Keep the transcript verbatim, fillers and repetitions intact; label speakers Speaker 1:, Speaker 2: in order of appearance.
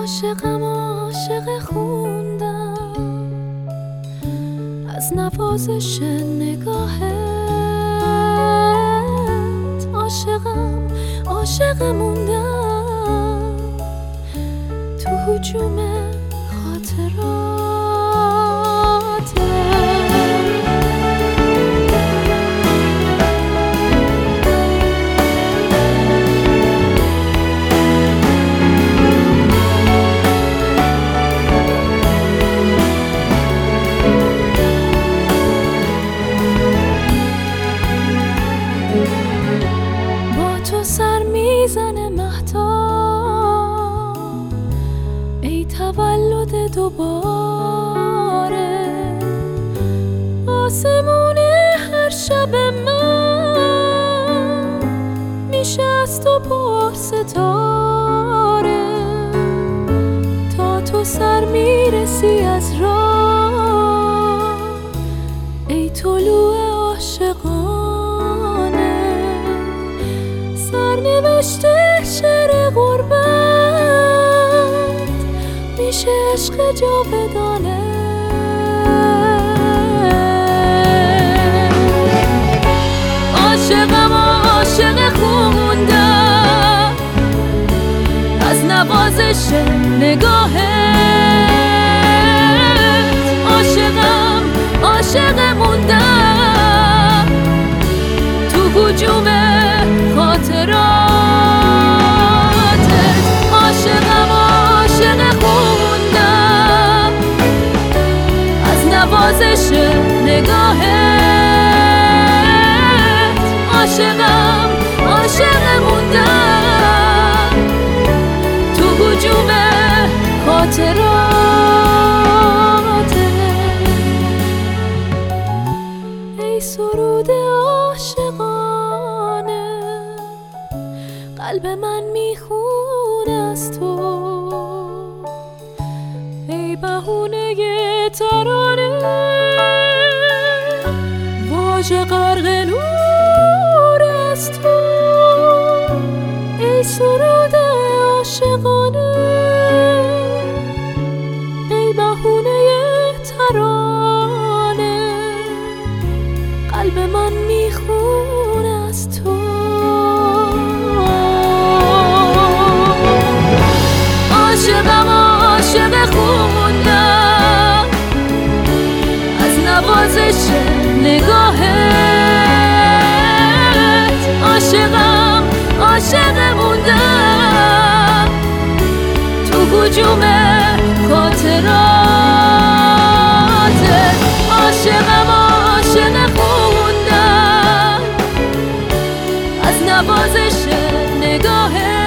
Speaker 1: عاشقم عاشق خوندم از نوازش نگاهت، عاشقم عاشق موندم تو هجوم خاطرات. با تو سر میزنه مهتاب، ای تولد دوباره، آسمون هر شب من میشه از تو پر ستاره، تا تو سر میرسی از راه، ای طلوع عاشقانه، سرنوشته شعر غربت میشه عشق جاودانه. عاشقم عاشق خوندم از نوازش نگاهت، عاشقم عاشق موندم تو هجوم خاطراتت، عاشقم عاشق خوندم از نوازش نگاهت، عاشقم عاشق موندم تو هجوم خاطراتت. ای سرود عاشقانه قلب من میخونه از تو، ای بهونه ترانه واژه غرق نور از تو، ای سرود عاشقانه ای بهونه ترانه قلب من میخونه از تو. عاشقم عاشق خوندم از نوازش نگاهت، عاشقم عاشق موندم تو هجوم خاطراتت، عاشقم عاشق خوندم از نوازش نگاهت.